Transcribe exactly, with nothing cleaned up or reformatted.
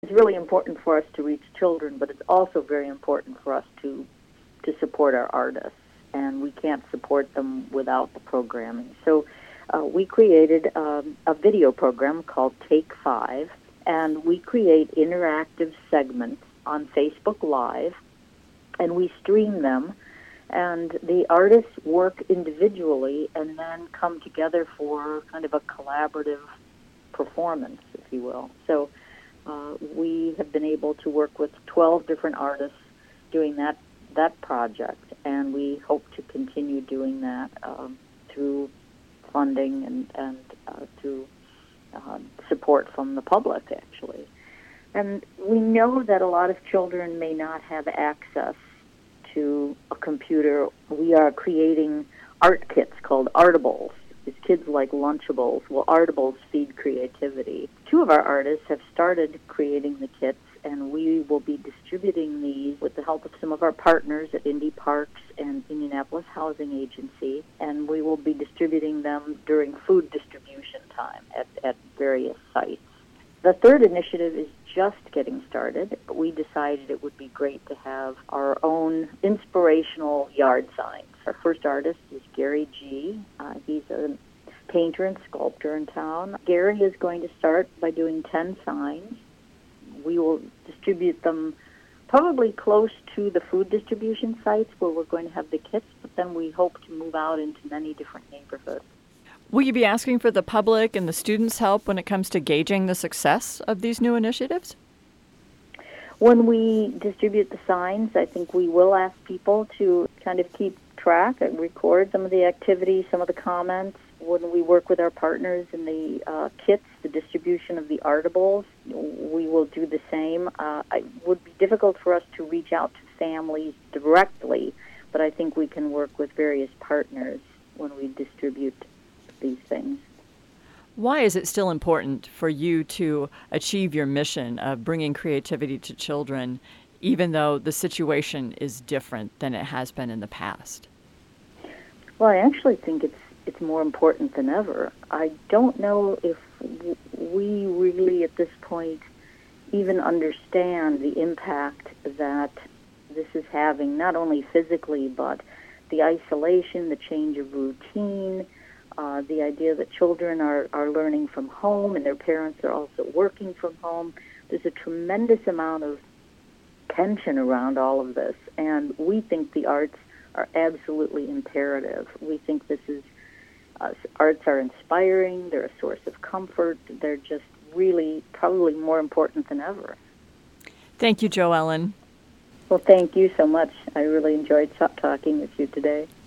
It's really important for us to reach children, but it's also very important for us to to support our artists, and we can't support them without the programming. So uh, we created um, a video program called Take Five, and we create interactive segments on Facebook Live, and we stream them, and the artists work individually and then come together for kind of a collaborative performance, if you will. So uh, we have been able to work with twelve different artists doing that that project, and we hope to continue doing that um, through funding and, and uh, through uh, support from the public, actually. And we know that a lot of children may not have access to a computer. We are creating art kits called Artables. These kids like Lunchables. Well, Artables feed creativity. Two of our artists have started creating the kits, and we will be distributing these with the help of some of our partners at Indy Parks and Indianapolis Housing Agency, and we will be distributing them during food distribution time at, at various sites. The third initiative is just getting started. We decided it would be great to have our own inspirational yard signs. Our first artist is Gary G. Uh, he's a painter and sculptor in town. Gary is going to start by doing ten signs. We will distribute them probably close to the food distribution sites where we're going to have the kits, but then we hope to move out into many different neighborhoods. Will you be asking for the public and the students' help when it comes to gauging the success of these new initiatives? When we distribute the signs, I think we will ask people to kind of keep track and record some of the activities, some of the comments. When we work with our partners in the uh, kits, the distribution of the artables, we will do the same. Uh, it would be difficult for us to reach out to families directly, but I think we can work with various partners when we distribute these things. Why is it still important for you to achieve your mission of bringing creativity to children, even though the situation is different than it has been in the past? Well, I actually think it's it's more important than ever. I don't know if we really at this point even understand the impact that this is having, not only physically, but the isolation, the change of routine, uh, the idea that children are, are learning from home and their parents are also working from home. There's a tremendous amount of tension around all of this, and we think the arts are absolutely imperative. We think this is Uh, arts are inspiring, they're a source of comfort, they're just really probably more important than ever. Thank you, Jo Ellen. Well, thank you so much. I really enjoyed talking with you today.